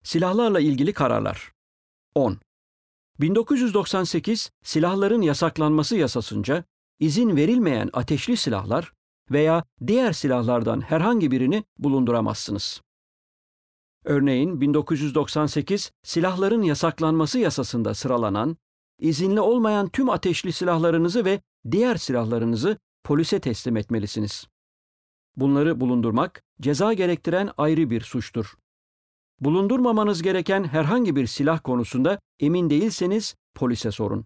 Silahlarla ilgili kararlar. 10. 1998 Silahların Yasaklanması Yasası'nca izin verilmeyen ateşli silahlar veya diğer silahlardan herhangi birini bulunduramazsınız. Örneğin 1998 Silahların Yasaklanması Yasası'nda sıralanan, izinli olmayan tüm ateşli silahlarınızı ve diğer silahlarınızı polise teslim etmelisiniz. Bunları bulundurmak, ceza gerektiren ayrı bir suçtur. Bulundurmamanız gereken herhangi bir silah konusunda emin değilseniz polise sorun.